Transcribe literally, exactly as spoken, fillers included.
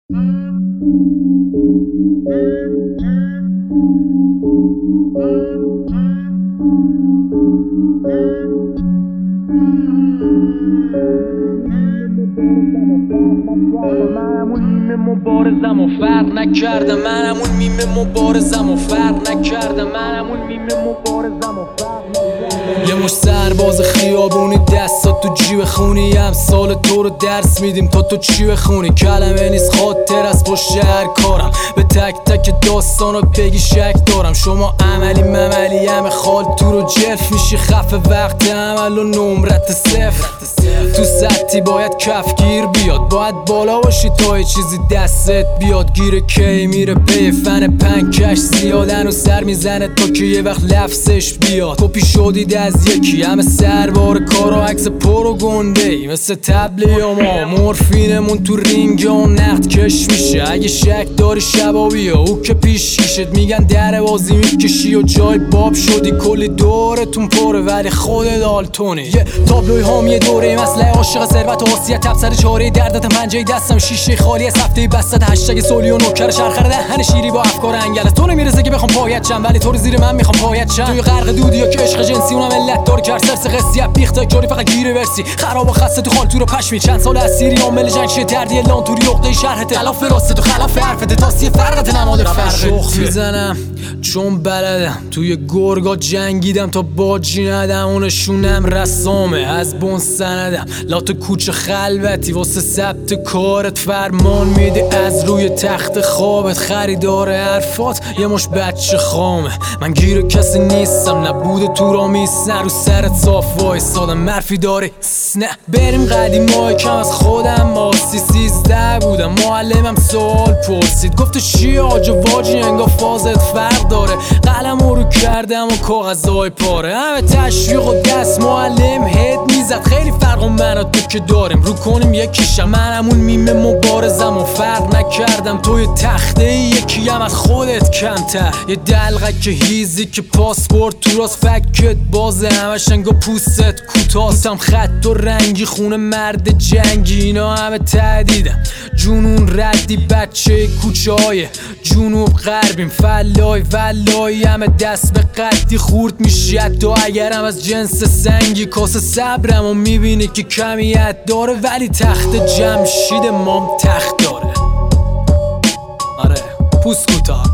منم اون نیمه مبارزم و فرق نکردم منم اون نیمه مبارزم و فرق نکردم منم اون نیمه مبارزم و فرق نکردم یه مش سرباز خیابونی دستات تو جیب خونی امثال تو رو درس میدیم تا تو چی بخونی کلمه نیست خاطر از پشت هر کارم به تک تک داستانا بگی شک دارم شما عملی مملی همه خال تو رو جلف میشی خفه وقت عمل و نمرت صفر تو سطحی باید کفگیر بیاد باید بالا باشی تا یه چیزی دستت بیاد گیر کی میره پی فن پنکش زیادن و سر میزنه تا که یه وقت لفظش بیاد کپی شدید از یکی همه سربار کارا عکس پر و گنده ای مثل تبلی یا ما مورفینمون تو رینگ یا نقد کش میشه اگه شک داری شبا بیا او که پیش کشت میگن در بازی میکشی و جای باب شدی کلی دورتون پره ولی خود دالتونی یه تابلوی هام یه دوره مسئله عاشق ثروت و حسیت تبصر چاره دردت پنجه دستم شیشه خالی از هفته بسط هشتگ سولی و نوکر شرخر دهن شیری با افکار انگل تو نمیرسه که بخوام پایت شم ولی تو رو زیر من میخوام پایت شم توی غرق دودی یا که عشق جنسی اونم علت دار کرد سرس قصیت بیخته جاری فقط گیره ورسی خراب و خسته تو خالتو رو پشمی چند سال اسیری عامل جنگ شه دردی لانتوری عقده شرحت خلاف راست تو خلاف حرفت تاسی فرقت نماد فرق شوخ میزنم چون بلدم توی گرگا جنگیدم تا باجی ندم اونشونم رسامه از بون سندم لات کوچه خلوتی واسه ثبت کارت فرمان میده از روی تخت خوابت خریدار حرفات یه مش بچه خامه من گیر کسی نیستم نبوده تو را میسن رو سرت صاف وایسادم مرفی داری نه بریم قدیم های کم از خودم ماسی سیزده بودم معلمم سوال پرسید گفته چی آج و واجی انگا فازت فرق داره قلم رو کردم و کاغذهای پاره همه تشویق و دست معلم هد میزد خیلی فرق و من و تو که داریم رو کنیم یکیشم منم اون میمه مبارزم و فرق نکردم توی تخته یکی هم از خودت کمتر یه دلغک که هیزی که پاسپورت تو راست فکت بازه همش انگا پوست کوتاستم خط و رنگی خونه مرد جنگی اینا همه تهدیدم جنون ردی بچه کوچه های جنوب غربیم فلای ولای همه دست به قدی خورد میشی حتی اگرم از جنس سنگی کاسه صبرم و میبینی که کمیت داره ولی تخت جمشید مام تخت داره آره پوست کوتاه